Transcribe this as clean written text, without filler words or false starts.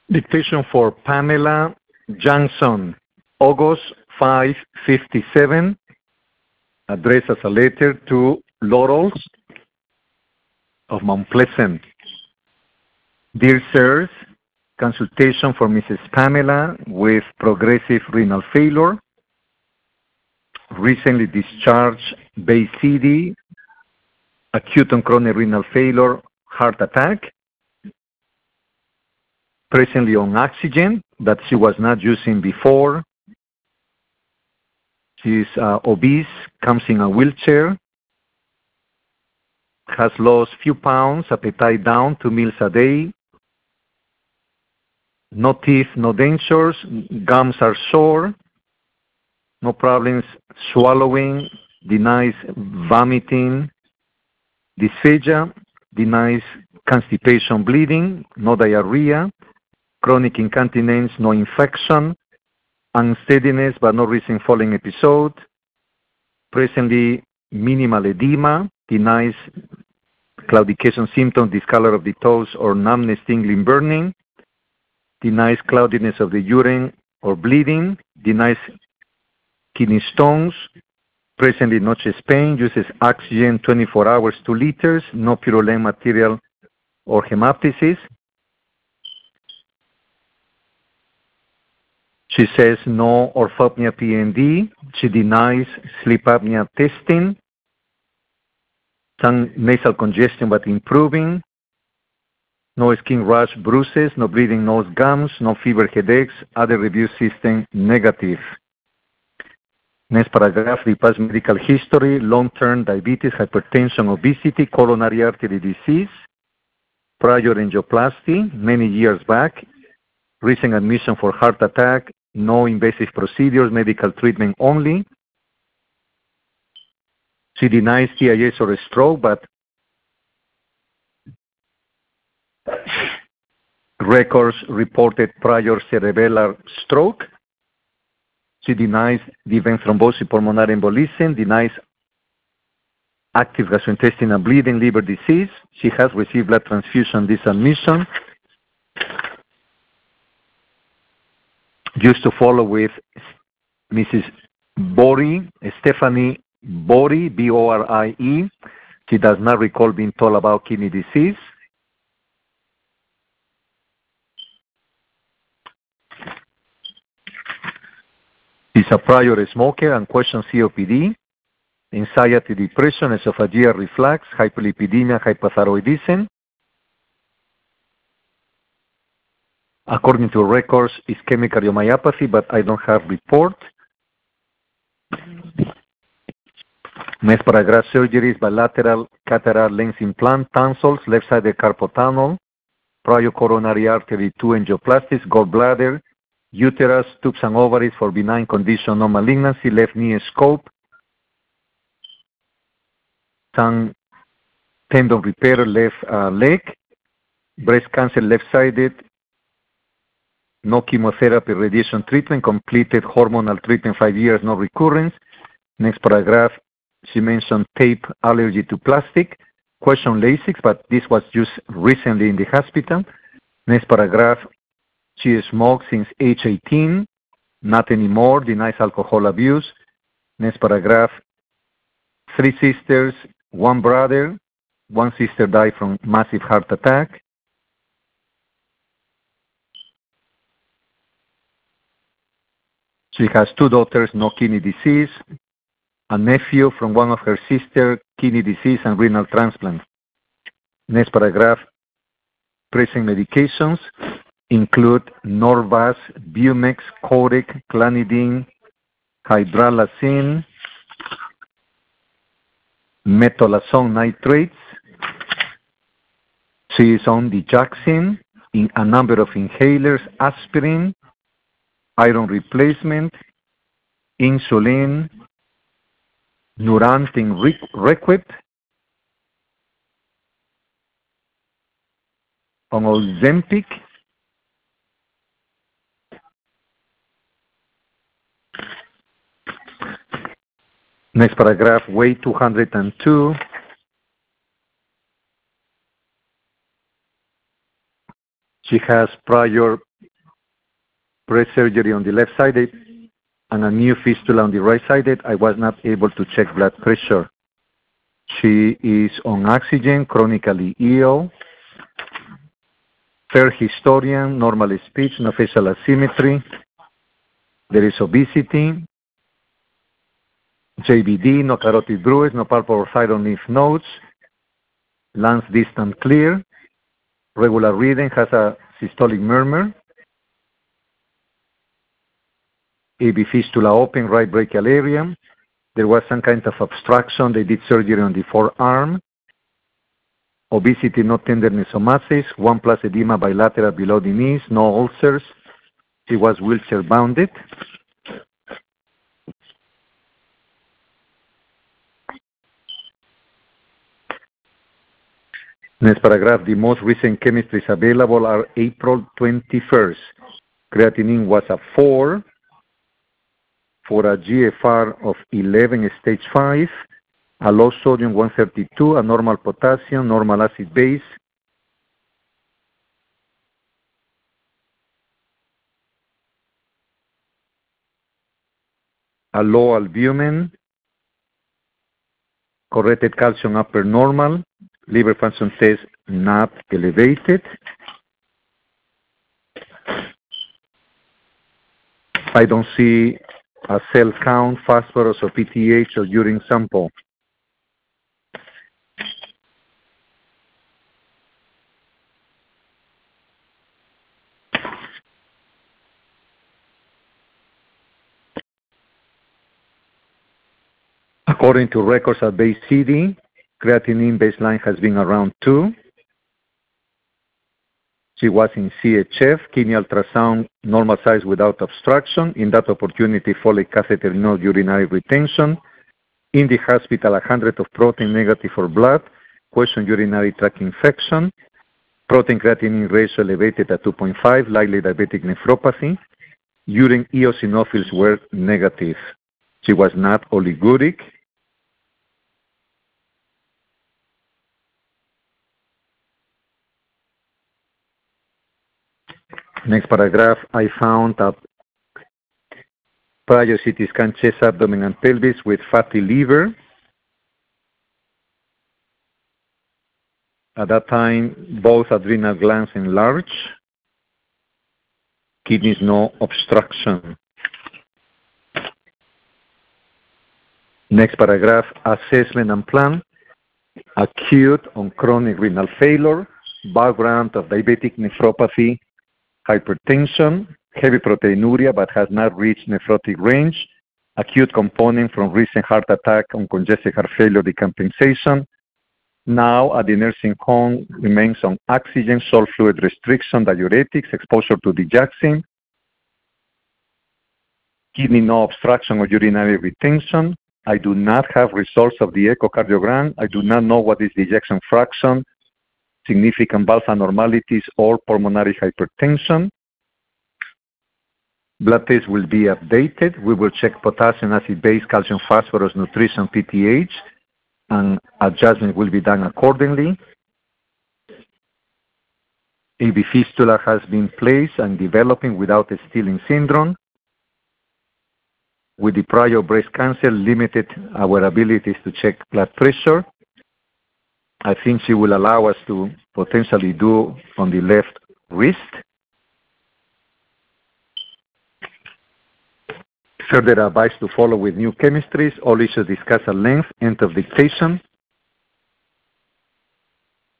Dictation for Pamela Johnson, August 5:57, addressed as a letter to Laurels of Mount Pleasant. Dear sirs, consultation for Mrs. Pamela with progressive renal failure, recently discharged Bay City, acute and chronic renal failure, heart attack, presently on oxygen that she was not using before. She is obese, comes in a wheelchair, has lost few pounds, appetite down, 2 meals a day, no teeth, no dentures, gums are sore, no problems swallowing, denies vomiting, dysphagia, denies constipation, bleeding, no diarrhea, chronic incontinence, no infection, unsteadiness but no recent falling episode, presently minimal edema, denies claudication symptoms, discolor of the toes or numbness, tingling, burning, denies cloudiness of the urine or bleeding, denies kidney stones, presently no chest pain, uses oxygen 24 hours, 2 liters, no purulent material or hemoptysis. She says no orthopnea PND. She denies sleep apnea testing. Some nasal congestion but improving. No skin rash, bruises, no bleeding nose, gums, no fever, headaches. Other review system negative. Next paragraph, the past medical history, long-term diabetes, hypertension, obesity, coronary artery disease, prior angioplasty many years back, recent admission for heart attack, no invasive procedures, medical treatment only. She denies TIS or a stroke, but records reported prior cerebellar stroke. She denies the vein thrombosis, pulmonary embolism, denies active gastrointestinal bleeding, liver disease. She has received blood transfusion this admission. Used to follow with Mrs. Borie, Stephanie Borie, B-O-R-I-E. She does not recall being told about kidney disease. She's a prior smoker and questions COPD, anxiety, depression, esophageal reflux, hyperlipidemia, hypothyroidism. According to records, ischemic cardiomyopathy, but I don't have report. Next paragraph, surgeries, bilateral cataract lens implant, tonsils, left-sided carpal tunnel, prior coronary artery 2 angioplasties, gallbladder, uterus, tubes and ovaries for benign condition, no malignancy, left knee scope, some tendon repair, left leg, breast cancer, left-sided, no chemotherapy, radiation treatment, completed hormonal treatment 5 years, no recurrence. Next paragraph, she mentioned tape allergy to plastic. Question LASIK, but this was used recently in the hospital. Next paragraph, she smoked since age 18, not anymore, denies alcohol abuse. Next paragraph, 3 sisters, 1 brother. 1 sister died from massive heart attack. She has 2 daughters, no kidney disease. A nephew from one of her sisters, kidney disease and renal transplant. Next paragraph, present medications include Norvasc, Bumex, Corec, Clonidine, hydralazine, metolazone nitrates. She is on digoxin, in a number of inhalers, aspirin, iron replacement, insulin, Neurontin Requip, on Ozempic, next paragraph, weight 202. She has prior breast surgery on the left side and a new fistula on the right side. I was not able to check blood pressure. She is on oxygen, chronically ill. Fair historian, normal speech, no facial asymmetry. There is obesity. JVD, no carotid bruise, no palpable or thyroid lymph nodes. Lungs distant clear. Regular reading, has a systolic murmur. AV fistula open, right brachial area. There was some kind of obstruction. They did surgery on the forearm. Obesity, no tenderness or masses. 1+ edema bilateral below the knees, no ulcers. She was wheelchair bounded. Next paragraph, the most recent chemistries available are April 21st. Creatinine was a 4 for a GFR of 11, stage 5, a low sodium 132, a normal potassium, normal acid base, a low albumin, corrected calcium upper normal, liver function test not elevated. I don't see a cell count, phosphorus or PTH or urine sample. According to records at base CD, creatinine baseline has been around 2. She was in CHF, kidney ultrasound, normal size without obstruction. In that opportunity, Foley catheter, no urinary retention. In the hospital, 100 of protein, negative for blood. Question urinary tract infection. Protein creatinine ratio elevated at 2.5, likely diabetic nephropathy. Urine eosinophils were negative. She was not oliguric. Next paragraph, I found a prior CT scan chest, abdomen, and pelvis with fatty liver. At that time, both adrenal glands enlarged. Kidneys, no obstruction. Next paragraph, assessment and plan. Acute on chronic renal failure, background of diabetic nephropathy, hypertension, heavy proteinuria but has not reached nephrotic range, acute component from recent heart attack on congestive heart failure decompensation. Now at the nursing home remains on oxygen, salt fluid restriction, diuretics, exposure to digoxin, kidney no obstruction or urinary retention. I do not have results of the echocardiogram. I do not know what is the ejection fraction, significant valve abnormalities, or pulmonary hypertension. Blood tests will be updated. We will check potassium, acid base, calcium, phosphorus, nutrition, PTH, and adjustment will be done accordingly. AV fistula has been placed and developing without a Stilling syndrome. With the prior breast cancer, limited our abilities to check blood pressure. I think she will allow us to potentially do on the left wrist. Further advice to follow with new chemistries. All issues discussed at length. End of dictation.